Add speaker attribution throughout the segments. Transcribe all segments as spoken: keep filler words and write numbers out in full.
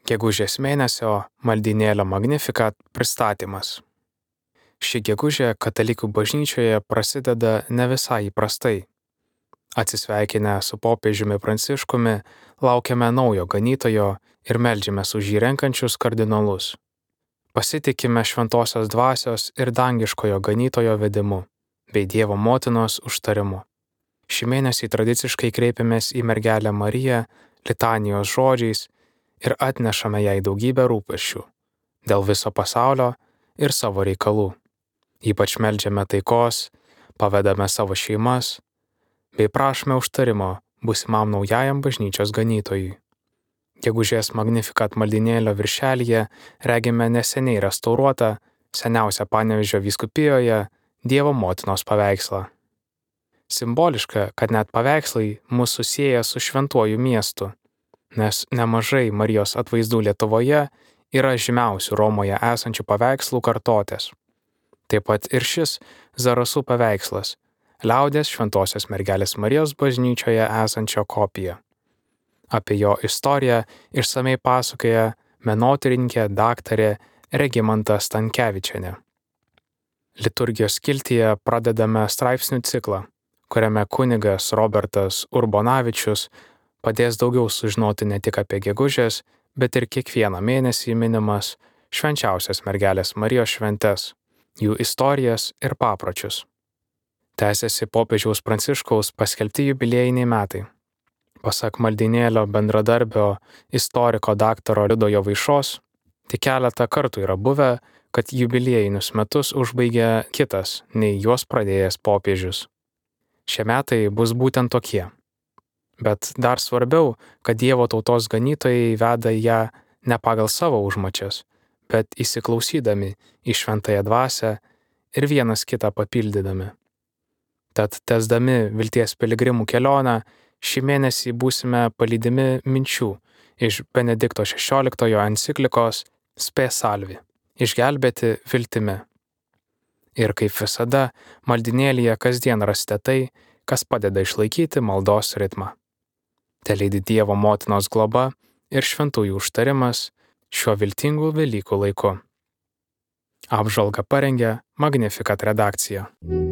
Speaker 1: Gegužės mėnesio maldynėlio Magnificat pristatymas. Ši gegužė katalikų bažnyčioje prasideda ne visai įprastai. Atsisveikinę su popiežiumi Pranciškumi, laukiame naujo ganytojo ir meldžiamės už jį renkančius kardinolus. Pasitikime šventosios dvasios ir dangiškojo ganytojo vedimu, bei Dievo motinos užtarimu. Šį mėnesį tradiciškai kreipiamės į mergelę Mariją litanijos žodžiais ir atnešame jai daugybę rūpesčių dėl viso pasaulio ir savo reikalų. Ypač meldžiame taikos, pavedame savo šeimas, bei prašome užtarimo būsimam naujajam bažnyčios ganytojui. Gegužės Magnificat maldynėlio viršelyje regime neseniai restauruotą, seniausią Panevėžio vyskupijoje Dievo motinos paveikslą. Simboliška, kad net paveikslai mus susieja su šventuoju miestu, nes nemažai Marijos atvaizdų Lietuvoje yra žymiausių Romoje esančių paveikslų kartotės. Taip pat ir šis Zarasų paveikslas, liaudies šventosios mergelės Marijos bažnyčioje esančio kopija. Apie jo istoriją išsamei pasakoja menotyrininkė daktarė Regimanta Stankevičienė. Liturgijos skiltyje pradedame straipsnių ciklą, kuriame kunigas Robertas Urbonavičius padės daugiau sužinoti ne tik apie gegužės, bet ir kiekvieną mėnesį minimas švenčiausios mergelės Marijos šventes, jų istorijas ir papročius. Tęsiasi popiežiaus Pranciškaus paskelbti jubiliejiniai metai. Pasak maldynėlio bendradarbio istoriko daktaro Liudo Jovaišos, tik keletą kartų yra buvę, kad jubiliejinius metus užbaigia kitas, nei juos pradėjęs popiežius. Šie metai bus būtent tokie. Bet dar svarbiau, kad Dievo tautos ganytojai veda ją ne pagal savo užmačias, bet įsiklausydami į šventąją dvasią ir vienas kitą papildydami. Tad tęsdami vilties piligrimų kelionę, šį mėnesį būsime palydimi minčių iš Benedikto šešioliktojo enciklikos Spe Salvi – išgelbėti viltimi. Ir kaip visada, maldynėlyje kasdien rasite tai, kas padeda išlaikyti maldos ritmą. Telydi Dievo motinos globa ir šventųjų užtarimas šiuo viltingu Velykų laiku. Apžvalgą parengė Magnificat redakcija.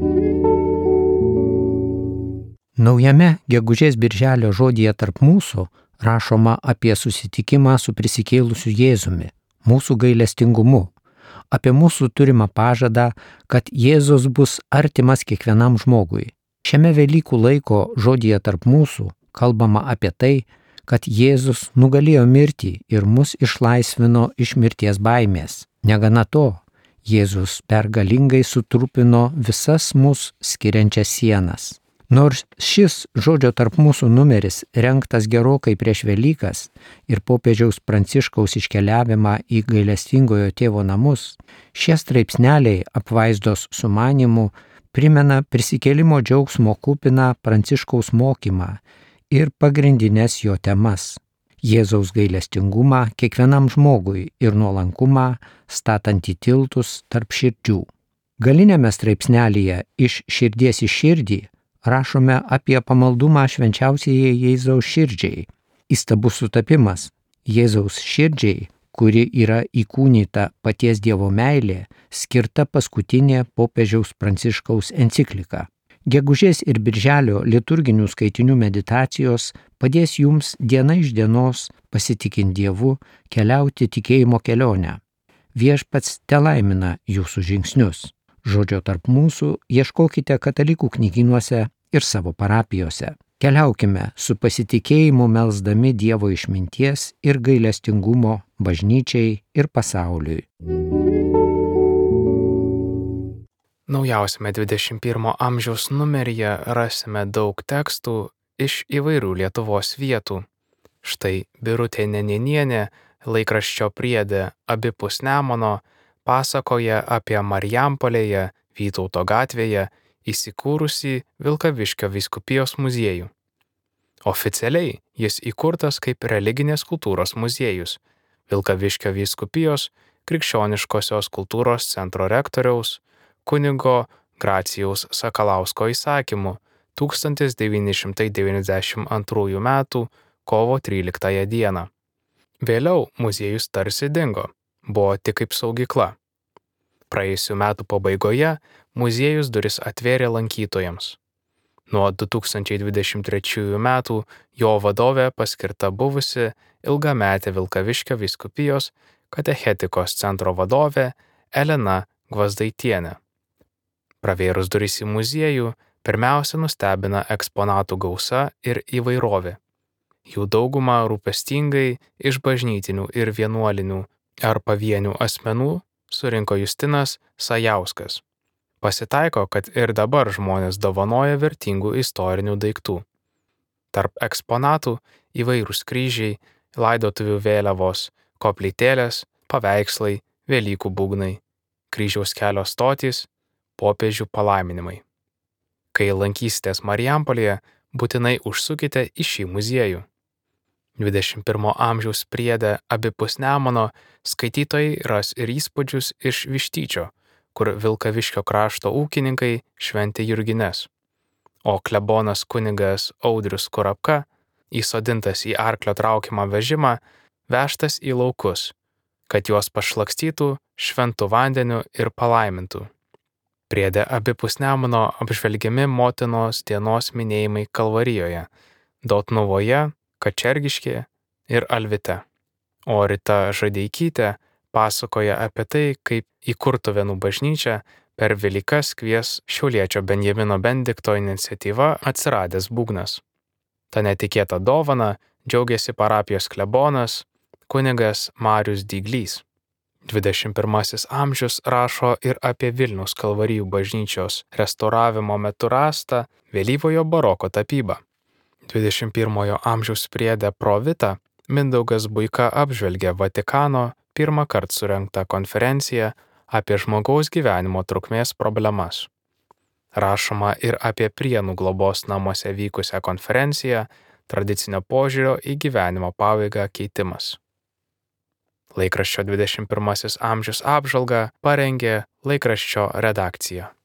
Speaker 2: Naujame gegužės birželio žodyje tarp mūsų rašoma apie susitikimą su prisikėlusiu Jėzumi, mūsų gailestingumu, apie mūsų turimą pažadą, kad Jėzus bus artimas kiekvienam žmogui. Šiame Velykų laiko žodyje tarp mūsų kalbama apie tai, kad Jėzus nugalėjo mirtį ir mus išlaisvino iš mirties baimės. Negana to, Jėzus pergalingai sutrupino visas mus skiriančias sienas. Nors šis žodžio tarp mūsų numeris rengtas gerokai prieš Velykas ir popiežiaus Pranciškaus iškeliavimą į gailestingojo tėvo namus, šie straipsneliai apvaizdos sumanymu primena prisikėlimo džiaugsmo kupiną Pranciškaus mokymą ir pagrindinės jo temas – Jėzaus gailestingumą kiekvienam žmogui ir nuolankumą statantį tiltus tarp širdžių. Galiniame straipsnelyje iš širdies į širdį rašome apie pamaldumą švenčiausiajai Jėzaus širdžiai. Įstabus sutapimas – Jėzaus širdžiai, kuri yra įkūnyta paties Dievo meilė, skirta paskutinė popiežiaus Pranciškaus enciklika. Gegužės ir birželio liturginių skaitinių meditacijos padės jums diena iš dienos, pasitikint Dievu, keliauti tikėjimo kelionę. Viešpats telaimina jūsų žingsnius. Žodžio tarp mūsų ieškokite katalikų knygynuose ir savo parapijose. Keliaukime su pasitikėjimu melsdami Dievo išminties ir gailestingumo bažnyčiai ir pasauliui.
Speaker 1: Naujausiame dvidešimt pirmo amžiaus numeryje rasime daug tekstų iš įvairių Lietuvos vietų. Štai Birutė Neninienė laikraščio priede Abipus Nemuno pasakoja apie Marijampolėje Vytauto gatvėje įsikūrusį Vilkaviškio vyskupijos muziejų. Oficialiai jis įkurtas kaip religinės kultūros muziejus Vilkaviškio vyskupijos krikščioniškosios kultūros centro rektoriaus kunigo Gracijaus Sakalausko įsakymu tūkstantis devyni šimtai devyniasdešimt antrųjų metų kovo tryliktąją dieną. Vėliau muziejus tarsi dingo, buvo tik kaip saugykla. Praėjusių metų pabaigoje muziejus duris atvėrė lankytojams. Nuo du tūkstančiai dvidešimt trečiųjų metų jo vadovė paskirta buvusi ilgametė Vilkaviškio vyskupijos katechetikos centro vadovė Elena Gvazdaitienė. Pravėrus duris į muziejų, pirmiausia nustebina eksponatų gausa ir įvairovė. Jų daugumą rūpestingai iš bažnytinių ir vienuolinių ar pavienių asmenų surinko Justinas Sajauskas. Pasitaiko, kad ir dabar žmonės dovanoja vertingų istorinių daiktų. Tarp eksponatų įvairūs kryžiai, laidotuvių vėliavos, koplytėlės, paveikslai, Velykų būgnai, kryžiaus kelio stotys, popiežių palaiminimai. Kai lankysitės Marijampolėje, būtinai užsukite į šį muziejų. dvidešimt pirmo amžiaus priede abipus Nemuno skaitytojai ras ir įspūdžius iš Vištyčio, kur Vilkaviškio krašto ūkininkai šventė Jurgines, o klebonas kunigas Audrius Kurapka, įsodintas į arklio traukiamą vežimą, vežtas į laukus, kad juos pašlakstytų šventu vandeniu ir palaimintų. Priede abipus Nemuno apžvelgiami motinos dienos minėjimai Kalvarijoje, Dotnuvoje, Kačergiškėje ir Alvite. O Rita Žadeikytė pasakoja apie tai, kaip į Kurtuvėnų bažnyčią per Velykas kvies šiauliečio Benjamino Bendikto iniciatyva atsiradęs būgnas. Ta netikėta dovana džiaugiasi parapijos klebonas kunigas Marius Dyglys. dvidešimt pirmasis amžius rašo ir apie Vilniaus Kalvarijų bažnyčios restauravimo metu rastą vėlyvojo baroko tapybą. dvidešimt pirmojo amžiaus priede Pro Vita Mindaugas Buika apžvelgia Vatikano pirmą kartą surengtą konferenciją apie žmogaus gyvenimo trukmės problemas. Rašoma ir apie Prienų globos namuose vykusią konferenciją tradicinio požiūrio į gyvenimo pabaigą keitimas. Laikraščio dvidešimt pirmasis amžius apžvalgą parengė laikraščio redakcija.